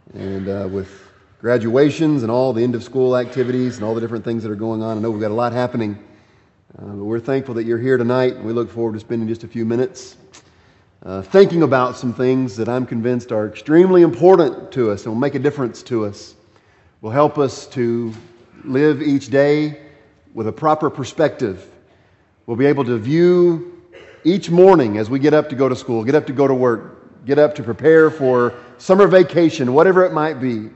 And with graduations and all the end-of-school activities and all the different things that are going on, I know we've got a lot happening. But we're thankful that you're here tonight, and we look forward to spending just a few minutes thinking about some things that I'm convinced are extremely important to us and will make a difference to us, will help us to live each day with a proper perspective. We'll be able to view each morning as we get up to go to school, get up to go to work, get up to prepare for summer vacation, whatever it might be.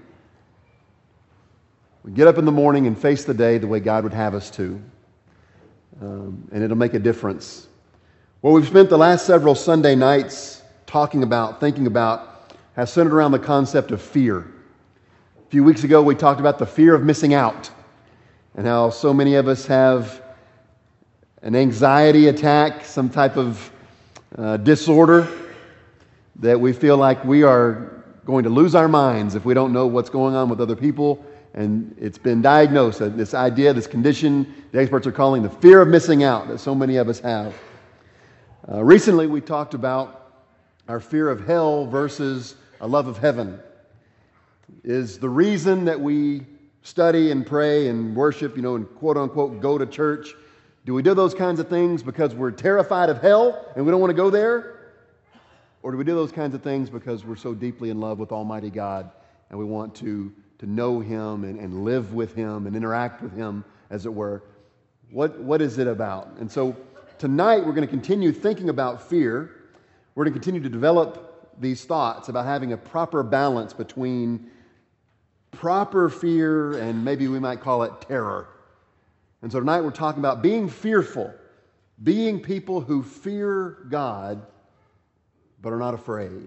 We get up in the morning and face the day the way God would have us to. And it'll make a difference. What we've spent the last several Sunday nights talking about, thinking about, has centered around the concept of fear. A few weeks ago we talked about the fear of missing out and how so many of us have an anxiety attack, some type of disorder that we feel like we are going to lose our minds if we don't know what's going on with other people. And it's been diagnosed, this idea, this condition, the experts are calling the fear of missing out that so many of us have. Recently, we talked about our fear of hell versus a love of heaven. Is the reason that we study and pray and worship, and quote-unquote go to church, do we do those kinds of things because we're terrified of hell and we don't want to go there? Or do we do those kinds of things because we're so deeply in love with Almighty God and we want to know Him and live with Him and interact with Him, as it were? What is it about? And so tonight we're going to continue thinking about fear. We're going to continue to develop these thoughts about having a proper balance between proper fear and maybe we might call it terror. And so tonight we're talking about being fearful, being people who fear God but are not afraid.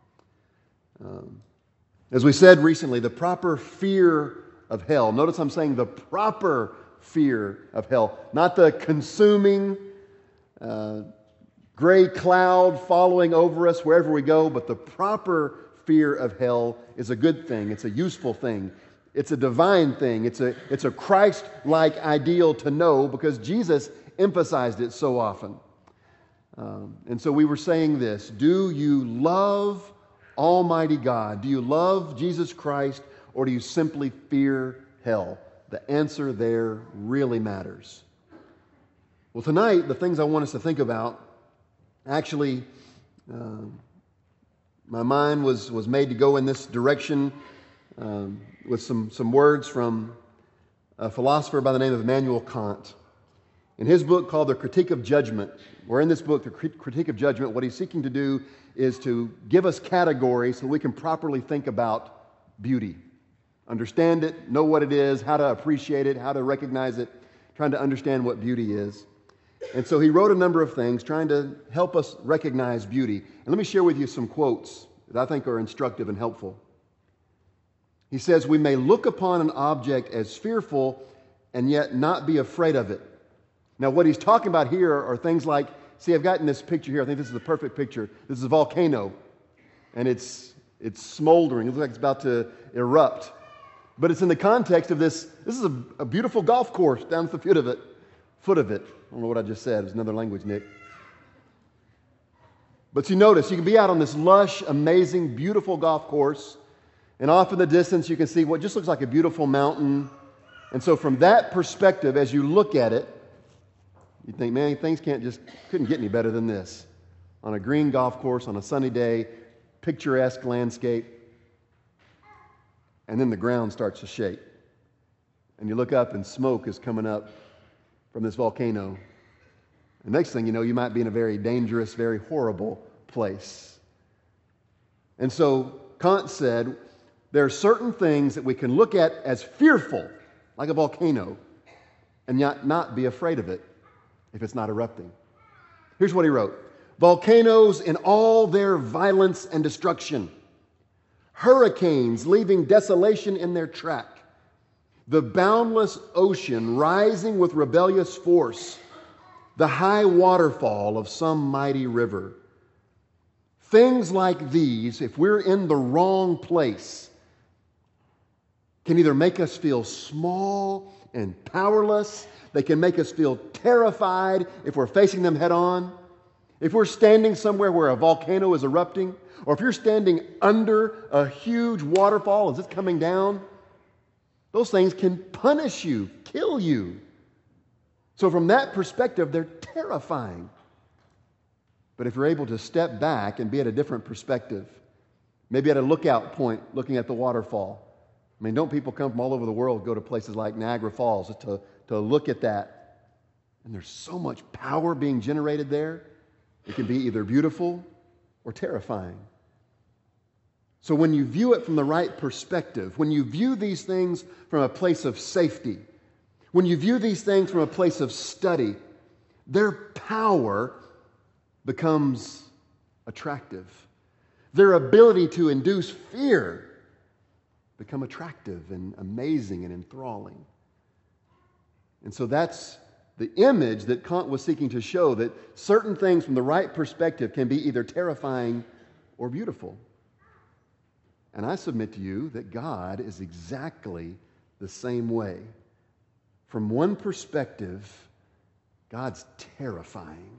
As we said recently, the proper fear of hell. Notice I'm saying the proper fear of hell, not the consuming gray cloud following over us wherever we go, but the proper fear of hell is a good thing. It's a useful thing. It's a divine thing. It's a Christ-like ideal to know because Jesus emphasized it so often. And so we were saying this: do you love Almighty God? Do you love Jesus Christ, or do you simply fear hell? The answer there really matters. Well, tonight, the things I want us to think about, actually, my mind was made to go in this direction with some words from a philosopher by the name of Immanuel Kant. In his book called The Critique of Judgment, where in this book, The Critique of Judgment, what he's seeking to do is to give us categories so we can properly think about beauty. Understand it, know what it is, how to appreciate it, how to recognize it, trying to understand what beauty is. And so he wrote a number of things trying to help us recognize beauty. And let me share with you some quotes that I think are instructive and helpful. He says, "We may look upon an object as fearful and yet not be afraid of it." Now, what he's talking about here are things like, see, I've gotten this picture here. I think this is the perfect picture. This is a volcano, and it's smoldering. It looks like it's about to erupt. But it's in the context of this. This is a beautiful golf course down at the foot of it. I don't know what I just said. It's another language, Nick. But you notice, you can be out on this lush, amazing, beautiful golf course, and off in the distance you can see what just looks like a beautiful mountain. And so from that perspective, as you look at it, you think, man, things couldn't get any better than this. On a green golf course, on a sunny day, picturesque landscape, and then the ground starts to shake. And you look up and smoke is coming up from this volcano. The next thing you know, you might be in a very dangerous, very horrible place. And so Kant said, there are certain things that we can look at as fearful, like a volcano, and yet not be afraid of it if it's not erupting. Here's what he wrote: volcanoes in all their violence and destruction, hurricanes leaving desolation in their track, the boundless ocean rising with rebellious force, the high waterfall of some mighty river. Things like these, if we're in the wrong place, can either make us feel small and powerless. They can make us feel terrified if we're facing them head on. if we're standing somewhere where a volcano is erupting, or if you're standing under a huge waterfall as it's coming down, those things can punish you, kill you. So from that perspective, they're terrifying. But if you're able to step back and be at a different perspective, maybe at a lookout point looking at the waterfall. I mean, don't people come from all over the world go to places like Niagara Falls to look at that? And there's so much power being generated there. It can be either beautiful or terrifying. So when you view it from the right perspective, when you view these things from a place of safety, when you view these things from a place of study, their power becomes attractive. Their ability to induce fear become attractive and amazing and enthralling. And so that's the image that Kant was seeking to show, that certain things from the right perspective can be either terrifying or beautiful. And I submit to you that God is exactly the same way. From one perspective, God's terrifying,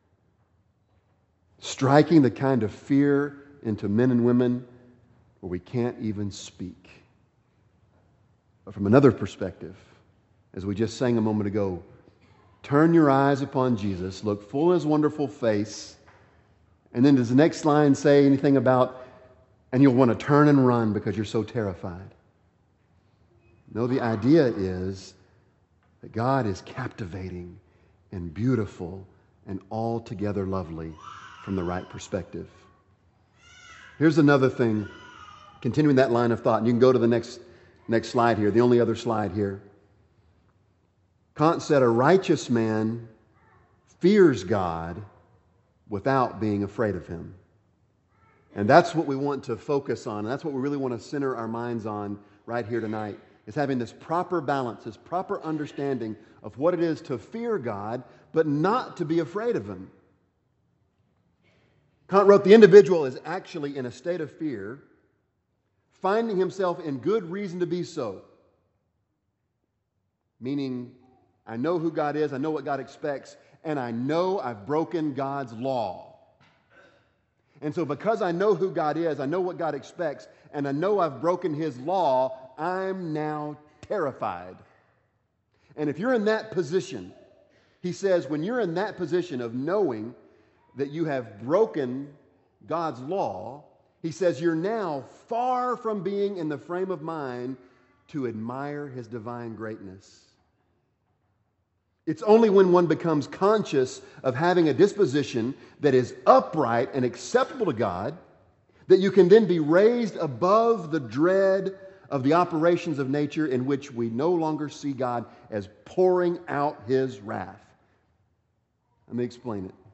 striking the kind of fear into men and women where we can't even speak. But from another perspective, as we just sang a moment ago, turn your eyes upon Jesus, look full in His wonderful face, and then does the next line say anything about, and you'll want to turn and run because you're so terrified? No, the idea is that God is captivating and beautiful and altogether lovely from the right perspective. Here's another thing, continuing that line of thought, and you can go to the next slide here, the only other slide here. Kant said a righteous man fears God without being afraid of Him. And that's what we want to focus on, and that's what we really want to center our minds on right here tonight, is having this proper balance, this proper understanding of what it is to fear God, but not to be afraid of Him. Kant wrote, the individual is actually in a state of fear, finding himself in good reason to be so. Meaning, I know who God is, I know what God expects, and I know I've broken God's law. And so because I know who God is, I know what God expects, and I know I've broken His law, I'm now terrified. And if you're in that position, he says, when you're in that position of knowing that you have broken God's law, he says you're now far from being in the frame of mind to admire His divine greatness. It's only when one becomes conscious of having a disposition that is upright and acceptable to God that you can then be raised above the dread of the operations of nature in which we no longer see God as pouring out His wrath. Let me explain it.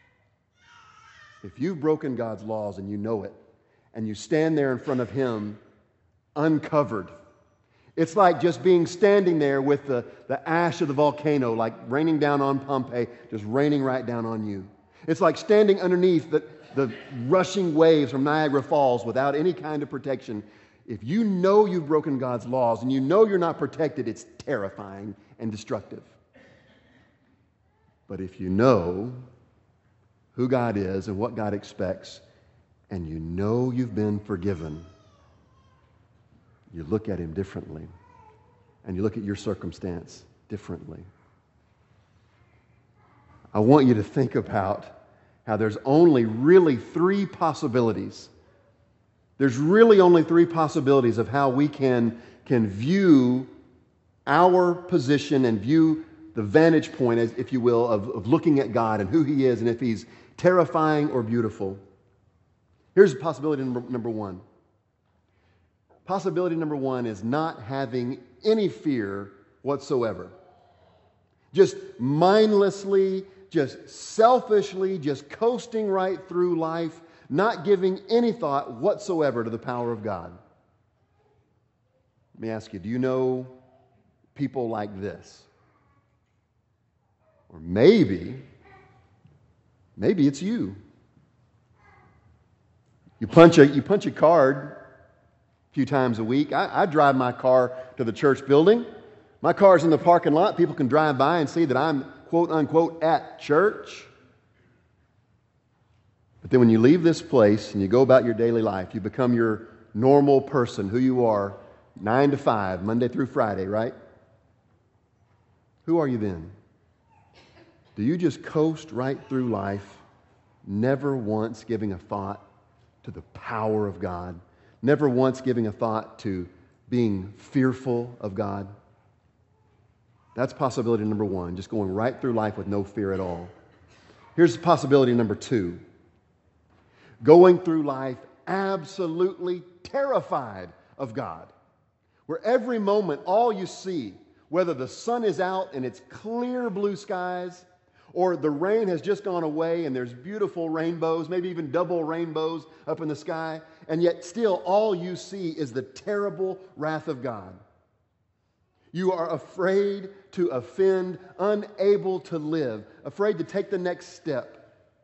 If you've broken God's laws and you know it, and you stand there in front of Him uncovered, it's like just standing there with the ash of the volcano, like raining down on Pompeii, just raining right down on you. It's like standing underneath the rushing waves from Niagara Falls without any kind of protection. If you know you've broken God's laws and you know you're not protected, it's terrifying and destructive. But if you know who God is and what God expects, and you know you've been forgiven, you look at Him differently, and you look at your circumstance differently. I want you to think about how there's only really three possibilities. There's really only three possibilities of how we can view our position and view the vantage point, as if you will, of looking at God and who He is and if He's terrifying or beautiful. Here's possibility number one. Possibility number one is not having any fear whatsoever. Just mindlessly, just selfishly, just coasting right through life, not giving any thought whatsoever to the power of God. Let me ask you, do you know people like this? Or maybe it's you. You punch a card a few times a week. I drive my car to the church building. My car's in the parking lot. People can drive by and see that I'm, quote unquote, at church. But then when you leave this place and you go about your daily life, you become your normal person, who you are, 9 to 5, Monday through Friday, right? Who are you then? Do you just coast right through life, never once giving a thought to the power of God, never once giving a thought to being fearful of God? That's possibility number one, just going right through life with no fear at all. Here's possibility number two. Going through life absolutely terrified of God, where every moment all you see, whether the sun is out and it's clear blue skies, or the rain has just gone away and there's beautiful rainbows, maybe even double rainbows up in the sky, and yet still all you see is the terrible wrath of God. You are afraid to offend, unable to live, afraid to take the next step.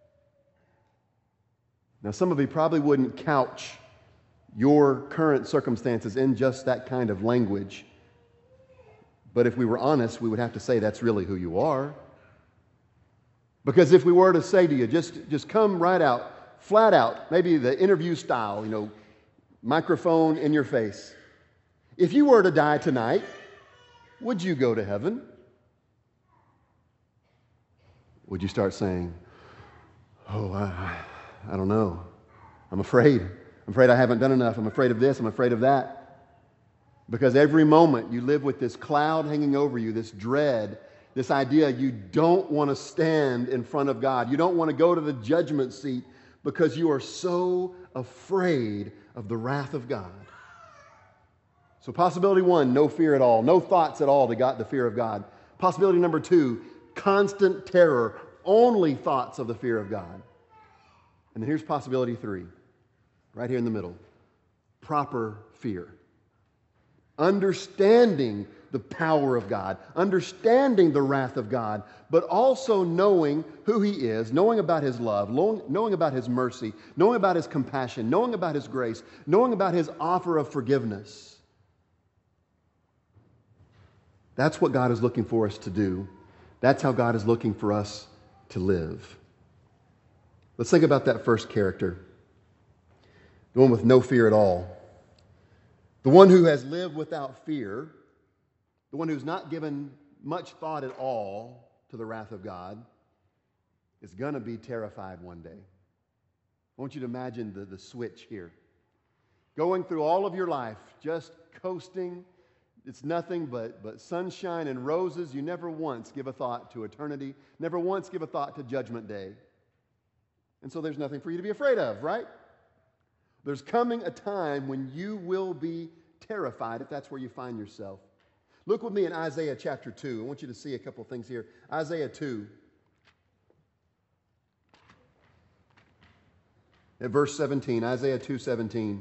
Now, some of you probably wouldn't couch your current circumstances in just that kind of language. But if we were honest, we would have to say that's really who you are. Because if we were to say to you, just come right out, flat out, maybe the interview style, microphone in your face. If you were to die tonight, would you go to heaven? Would you start saying, I don't know. I'm afraid. I'm afraid I haven't done enough. I'm afraid of this. I'm afraid of that. Because every moment you live with this cloud hanging over you, this dread, this idea you don't want to stand in front of God. You don't want to go to the judgment seat because you are so afraid of the wrath of God. So possibility one, no fear at all. No thoughts at all to God, the fear of God. Possibility number two, constant terror. Only thoughts of the fear of God. And then here's possibility three, right here in the middle. Proper fear. Understanding the power of God, understanding the wrath of God, but also knowing who He is, knowing about His love, knowing about His mercy, knowing about His compassion, knowing about His grace, knowing about His offer of forgiveness. That's what God is looking for us to do. That's how God is looking for us to live. Let's think about that first character, the one with no fear at all. The one who has lived without fear, the one who's not given much thought at all to the wrath of God, is going to be terrified one day. I want you to imagine the switch here. Going through all of your life, just coasting. It's nothing but sunshine and roses. You never once give a thought to eternity, never once give a thought to Judgment Day. And so there's nothing for you to be afraid of, right? There's coming a time when you will be terrified if that's where you find yourself. Look with me in Isaiah chapter 2. I want you to see a couple of things here. Isaiah 2. At verse 17, Isaiah 2:17.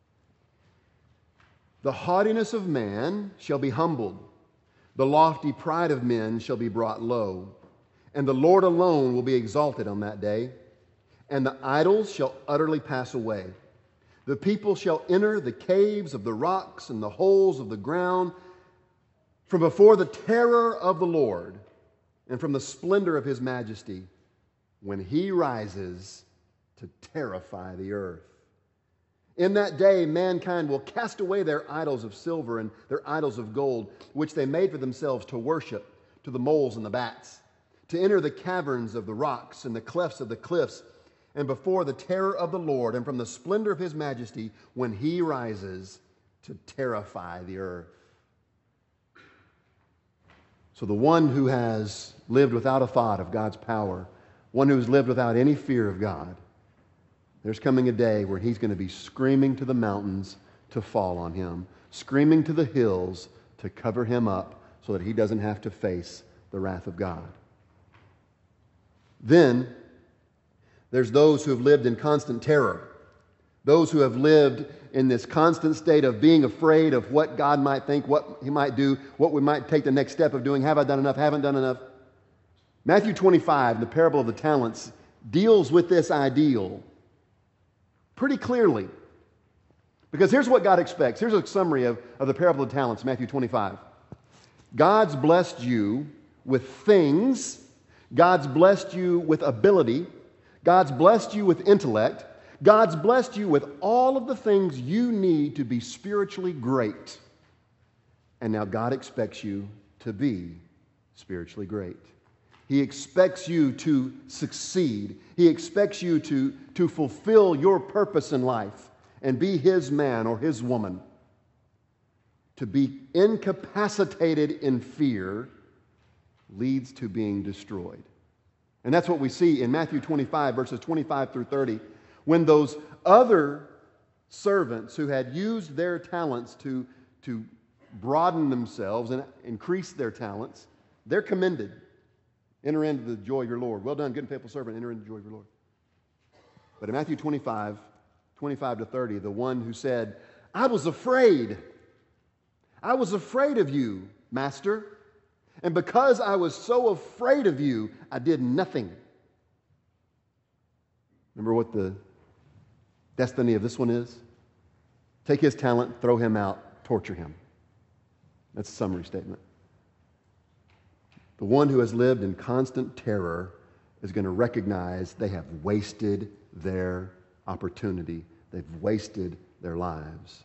The haughtiness of man shall be humbled. The lofty pride of men shall be brought low. And the Lord alone will be exalted on that day. And the idols shall utterly pass away. The people shall enter the caves of the rocks and the holes of the ground from before the terror of the Lord and from the splendor of His majesty when He rises to terrify the earth. In that day, mankind will cast away their idols of silver and their idols of gold, which they made for themselves to worship, to the moles and the bats, to enter the caverns of the rocks and the clefts of the cliffs, and before the terror of the Lord and from the splendor of His majesty when He rises to terrify the earth. So the one who has lived without a thought of God's power, one who's lived without any fear of God, there's coming a day where he's going to be screaming to the mountains to fall on him, screaming to the hills to cover him up so that he doesn't have to face the wrath of God. Then there's those who have lived in constant terror, those who have lived in this constant state of being afraid of what God might think, what He might do, what we might take the next step of doing. Have I done enough? Haven't done enough? Matthew 25, the parable of the talents, deals with this ideal pretty clearly. Because here's what God expects. Here's a summary of the parable of the talents, Matthew 25. God's blessed you with things. God's blessed you with ability. God's blessed you with intellect. God's blessed you with all of the things you need to be spiritually great. And now God expects you to be spiritually great. He expects you to succeed. He expects you to fulfill your purpose in life and be His man or His woman. To be incapacitated in fear leads to being destroyed. And that's what we see in Matthew 25, verses 25 through 30, when those other servants who had used their talents to broaden themselves and increase their talents, they're commended. Enter into the joy of your Lord. Well done, good and faithful servant, enter into the joy of your Lord. But in Matthew 25 to 30, the one who said, I was afraid of you, Master, and because I was so afraid of you, I did nothing. Remember what the destiny of this one is? Take his talent, throw him out, torture him. That's a summary statement. The one who has lived in constant terror is going to recognize they have wasted their opportunity. They've wasted their lives.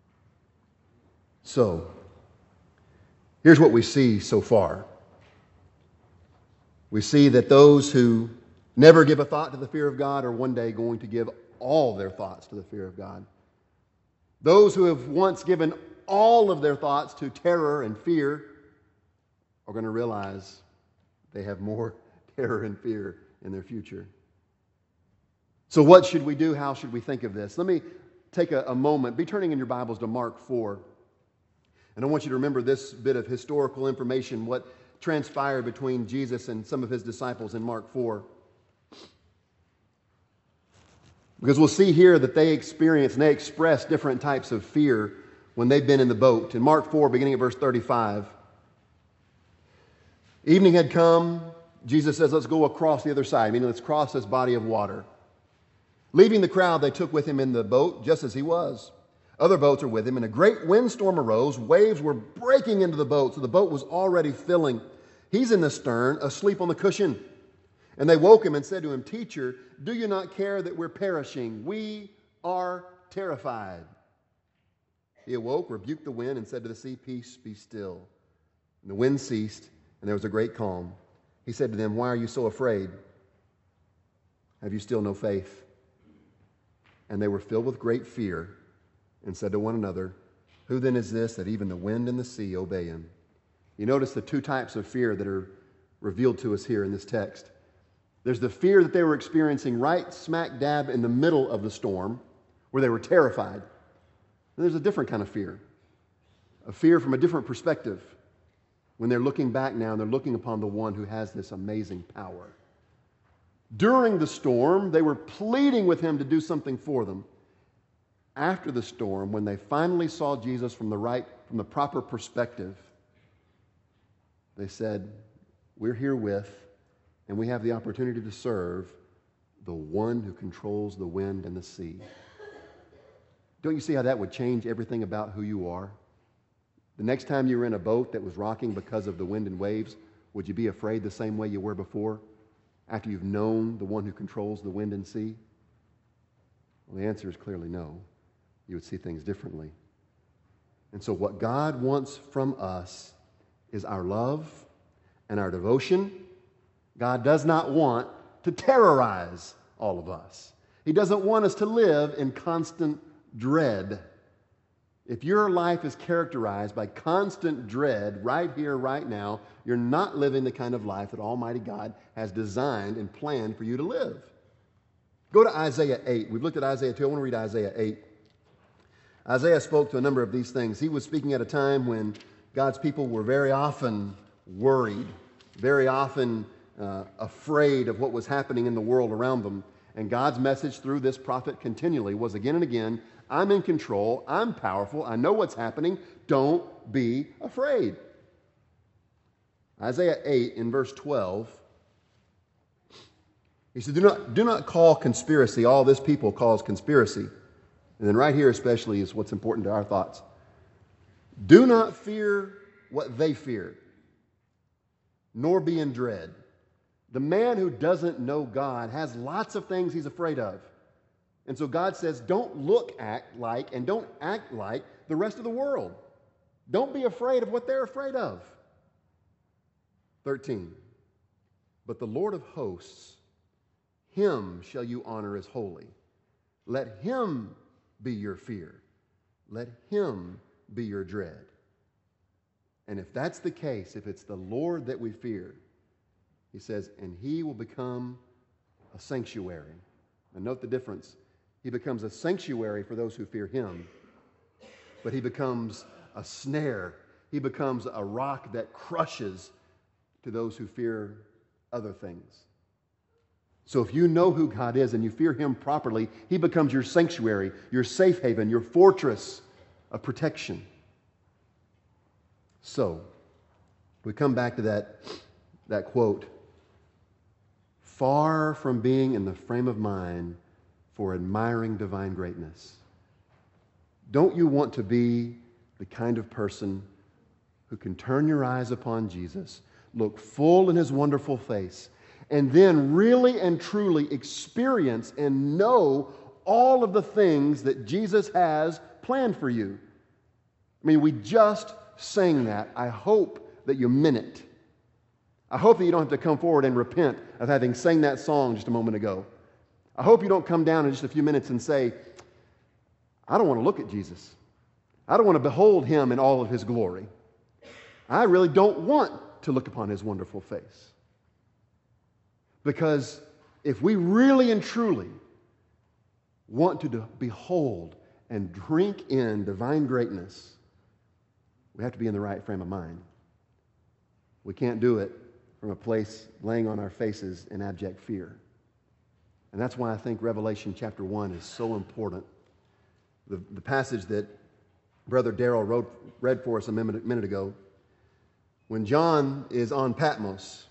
So, here's what we see so far. We see that those who never give a thought to the fear of God are one day going to give all their thoughts to the fear of God. Those who have once given all of their thoughts to terror and fear are going to realize they have more terror and fear in their future. So what should we do? How should we think of this? Let me take a moment. Be turning in your Bibles to Mark 4. And I want you to remember this bit of historical information, what transpired between Jesus and some of his disciples in Mark 4. Because we'll see here that they experience and they express different types of fear when they've been in the boat. In Mark 4, beginning at verse 35, evening had come. Jesus says, let's go across the other side, meaning let's cross this body of water. Leaving the crowd, they took with him in the boat just as he was. Other boats were with him, and a great windstorm arose. Waves were breaking into the boat, so the boat was already filling. He's in the stern, asleep on the cushion. And they woke him and said to him, Teacher, do you not care that we're perishing? We are terrified. He awoke, rebuked the wind, and said to the sea, Peace, be still. And the wind ceased, and there was a great calm. He said to them, Why are you so afraid? Have you still no faith? And they were filled with great fear and said to one another, Who then is this that even the wind and the sea obey him? You notice the two types of fear that are revealed to us here in this text. There's the fear that they were experiencing right smack dab in the middle of the storm, where they were terrified. And there's a different kind of fear, a fear from a different perspective, when they're looking back now and they're looking upon the one who has this amazing power. During the storm, they were pleading with him to do something for them. After the storm, when they finally saw Jesus from the proper perspective, they said, We're here with, and we have the opportunity to serve the one who controls the wind and the sea. Don't you see how that would change everything about who you are? The next time you were in a boat that was rocking because of the wind and waves, would you be afraid the same way you were before, after you've known the one who controls the wind and sea? Well, the answer is clearly no. You would see things differently. And so what God wants from us is our love and our devotion. God does not want to terrorize all of us. He doesn't want us to live in constant dread. If your life is characterized by constant dread right here, right now, you're not living the kind of life that Almighty God has designed and planned for you to live. Go to Isaiah 8. We've looked at Isaiah 2. I want to read Isaiah 8. Isaiah spoke to a number of these things. He was speaking at a time when God's people were very often worried, very often afraid of what was happening in the world around them. And God's message through this prophet continually was again and again, I'm in control, I'm powerful, I know what's happening, don't be afraid. Isaiah 8 in verse 12, he said, do not call conspiracy all this people calls conspiracy. And then right here especially is what's important to our thoughts. Do not fear what they fear, nor be in dread. The man who doesn't know God has lots of things he's afraid of. And so God says, don't act like, and don't act like the rest of the world. Don't be afraid of what they're afraid of. 13. But the Lord of hosts, him shall you honor as holy. Let him be your fear. Let him be your dread. And if that's the case, if it's the Lord that we fear, he says, and he will become a sanctuary. And note the difference. He becomes a sanctuary for those who fear him, but he becomes a snare. He becomes a rock that crushes to those who fear other things. So if you know who God is and you fear him properly, he becomes your sanctuary, your safe haven, your fortress of protection. So, we come back to that quote, far from being in the frame of mind for admiring divine greatness. Don't you want to be the kind of person who can turn your eyes upon Jesus, look full in his wonderful face, and then really and truly experience and know all of the things that Jesus has planned for you? I mean, we just sang that. I hope that you meant it. I hope that you don't have to come forward and repent of having sang that song just a moment ago. I hope you don't come down in just a few minutes and say, I don't want to look at Jesus. I don't want to behold him in all of his glory. I really don't want to look upon his wonderful face. Because if we really and truly want to behold and drink in divine greatness, we have to be in the right frame of mind. We can't do it from a place laying on our faces in abject fear. And that's why I think Revelation chapter 1 is so important. The passage that Brother Darrell read for us a minute ago, when John is on Patmos,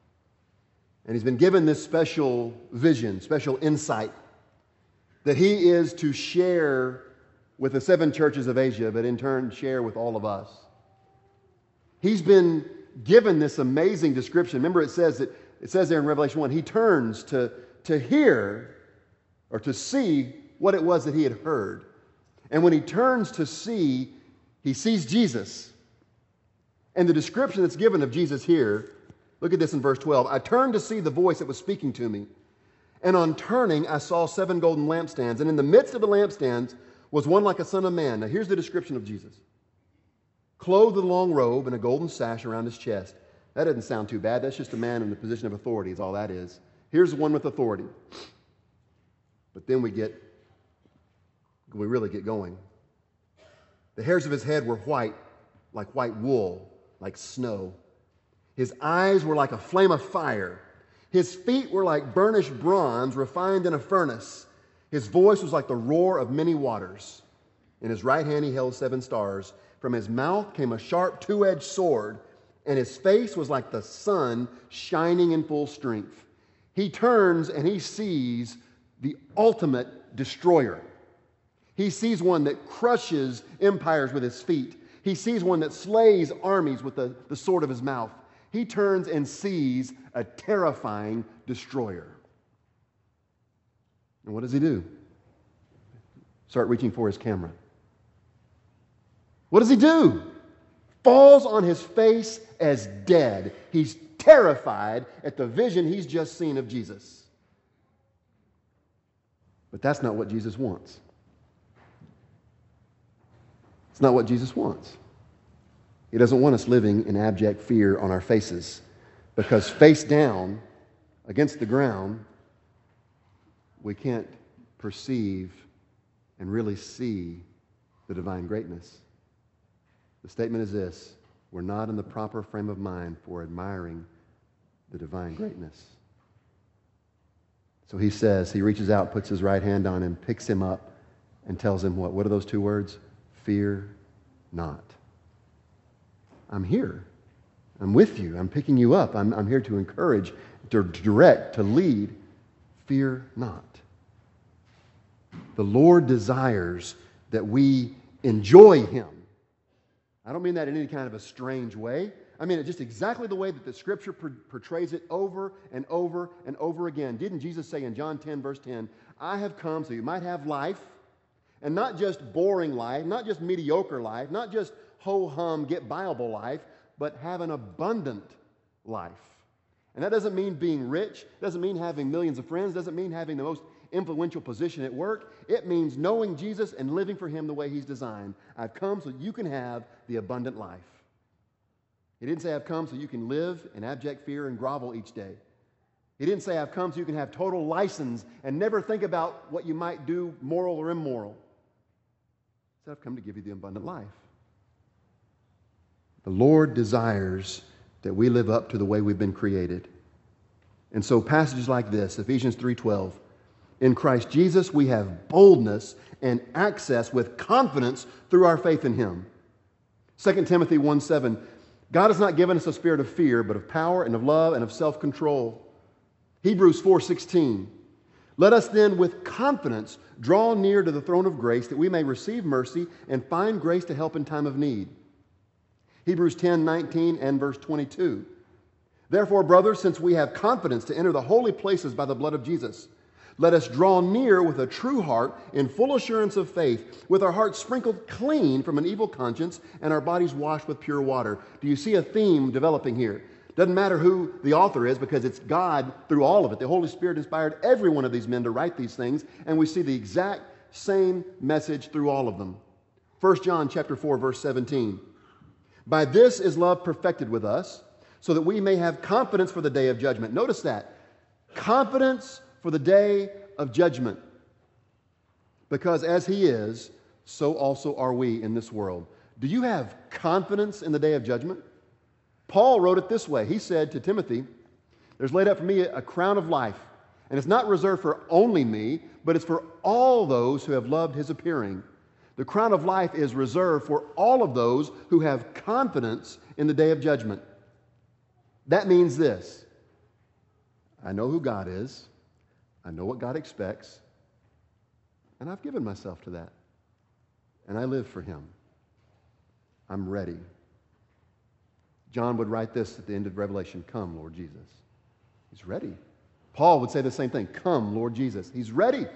and he's been given this special vision, special insight, that he is to share with the 7 churches of Asia, but in turn share with all of us. He's been given this amazing description. Remember, it says there in Revelation 1, he turns to hear or to see what it was that he had heard. And when he turns to see, he sees Jesus. And the description that's given of Jesus here, look at this in verse 12. I turned to see the voice that was speaking to me. And on turning, I saw 7 golden lampstands. And in the midst of the lampstands was one like a son of man. Now here's the description of Jesus. Clothed with a long robe and a golden sash around his chest. That doesn't sound too bad. That's just a man in the position of authority is all that is. Here's one with authority. But then we really get going. The hairs of his head were white, like white wool, like snow. His eyes were like a flame of fire. His feet were like burnished bronze refined in a furnace. His voice was like the roar of many waters. In his right hand he held 7 stars. From his mouth came a sharp 2-edged sword, and his face was like the sun shining in full strength. He turns and he sees the ultimate destroyer. He sees one that crushes empires with his feet. He sees one that slays armies with the sword of his mouth. He turns and sees a terrifying destroyer. And what does he do? Start reaching for his camera. What does he do? Falls on his face as dead. He's terrified at the vision he's just seen of Jesus. But that's not what Jesus wants. It's not what Jesus wants. He doesn't want us living in abject fear on our faces, because face down against the ground, we can't perceive and really see the divine greatness. The statement is this: we're not in the proper frame of mind for admiring the divine greatness. So he says, he reaches out, puts his right hand on him, picks him up, and tells him what? What are those 2 words? Fear not. I'm here. I'm with you. I'm picking you up. I'm here to encourage, to direct, to lead. Fear not. The Lord desires that we enjoy him. I don't mean that in any kind of a strange way. I mean, it's just exactly the way that the Scripture portrays it over and over and over again. Didn't Jesus say in John 10, verse 10, I have come so you might have life, and not just boring life, not just mediocre life, not just ho-hum, get-byable life, but have an abundant life. And that doesn't mean being rich, doesn't mean having millions of friends, doesn't mean having the most influential position at work. It means knowing Jesus and living for Him the way He's designed. I've come so you can have the abundant life. He didn't say I've come so you can live in abject fear and grovel each day. He didn't say I've come so you can have total license and never think about what you might do, moral or immoral. He said I've come to give you the abundant life. The Lord desires that we live up to the way we've been created. And so passages like this, Ephesians 3:12, in Christ Jesus we have boldness and access with confidence through our faith in Him. 2 Timothy 1:7, God has not given us a spirit of fear, but of power and of love and of self-control. Hebrews 4:16, let us then with confidence draw near to the throne of grace that we may receive mercy and find grace to help in time of need. Hebrews 10:19 and verse 22. Therefore, brothers, since we have confidence to enter the holy places by the blood of Jesus, let us draw near with a true heart in full assurance of faith, with our hearts sprinkled clean from an evil conscience and our bodies washed with pure water. Do you see a theme developing here? Doesn't matter who the author is because it's God through all of it. The Holy Spirit inspired every one of these men to write these things, and we see the exact same message through all of them. 1 John chapter 4, verse 17. By this is love perfected with us, so that we may have confidence for the day of judgment. Notice that. Confidence for the day of judgment. Because as He is, so also are we in this world. Do you have confidence in the day of judgment? Paul wrote it this way. He said to Timothy, there's laid up for me a crown of life, and it's not reserved for only me, but it's for all those who have loved His appearing. The crown of life is reserved for all of those who have confidence in the day of judgment. That means this. I know who God is. I know what God expects. And I've given myself to that. And I live for Him. I'm ready. John would write this at the end of Revelation, come, Lord Jesus. He's ready. Paul would say the same thing, come, Lord Jesus. He's ready.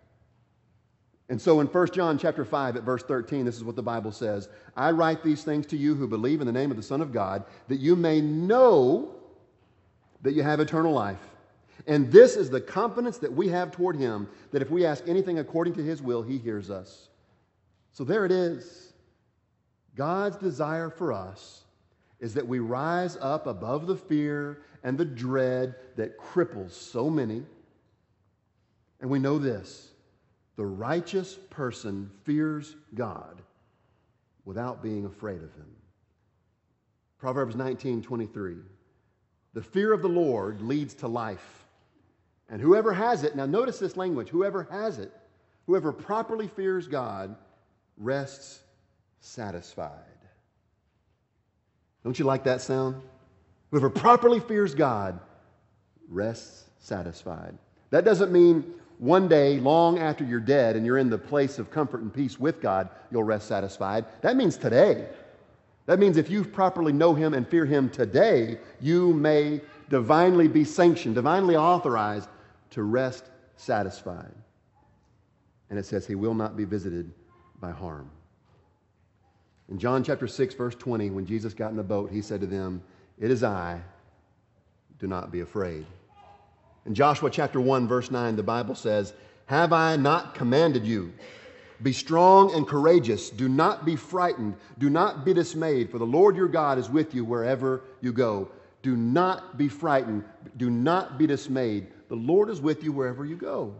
And so in 1 John chapter 5 at verse 13, this is what the Bible says. I write these things to you who believe in the name of the Son of God, that you may know that you have eternal life. And this is the confidence that we have toward Him, that if we ask anything according to His will, He hears us. So there it is. God's desire for us is that we rise up above the fear and the dread that cripples so many. And we know this. The righteous person fears God without being afraid of Him. Proverbs 19:23. The fear of the Lord leads to life. And whoever has it, now notice this language, whoever has it, whoever properly fears God, rests satisfied. Don't you like that sound? Whoever properly fears God, rests satisfied. That doesn't mean one day, long after you're dead and you're in the place of comfort and peace with God, you'll rest satisfied. That means today. That means if you properly know Him and fear Him today, you may divinely be sanctioned, divinely authorized to rest satisfied. And it says He will not be visited by harm. In John chapter 6, verse 20, when Jesus got in the boat, He said to them, it is I, do not be afraid. In Joshua chapter 1, verse 9, the Bible says, have I not commanded you? Be strong and courageous. Do not be frightened. Do not be dismayed, for the Lord your God is with you wherever you go. Do not be frightened. Do not be dismayed. The Lord is with you wherever you go.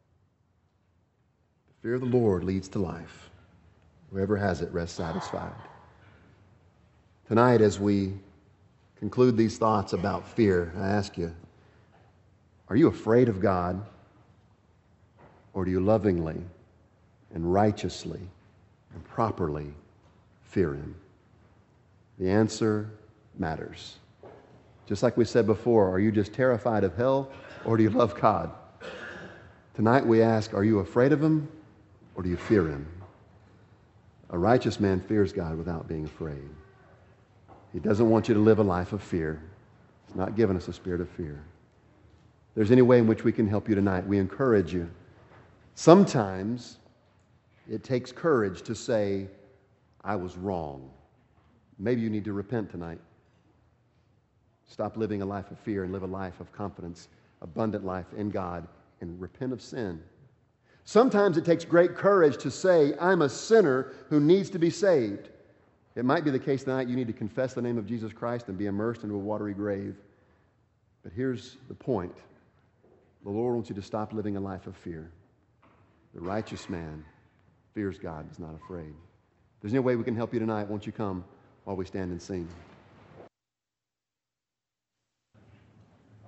The fear of the Lord leads to life. Whoever has it rests satisfied. Tonight, as we conclude these thoughts about fear, I ask you, are you afraid of God, or do you lovingly and righteously and properly fear Him? The answer matters. Just like we said before, are you just terrified of hell, or do you love God? Tonight we ask, are you afraid of Him, or do you fear Him? A righteous man fears God without being afraid. He doesn't want you to live a life of fear. He's not given us a spirit of fear. If there's any way in which we can help you tonight, we encourage you. Sometimes it takes courage to say, I was wrong. Maybe you need to repent tonight. Stop living a life of fear and live a life of confidence, abundant life in God, and repent of sin. Sometimes it takes great courage to say, I'm a sinner who needs to be saved. It might be the case tonight you need to confess the name of Jesus Christ and be immersed into a watery grave. But here's the point. The Lord wants you to stop living a life of fear. The righteous man fears God and is not afraid. If there's any way we can help you tonight, won't you come while we stand and sing?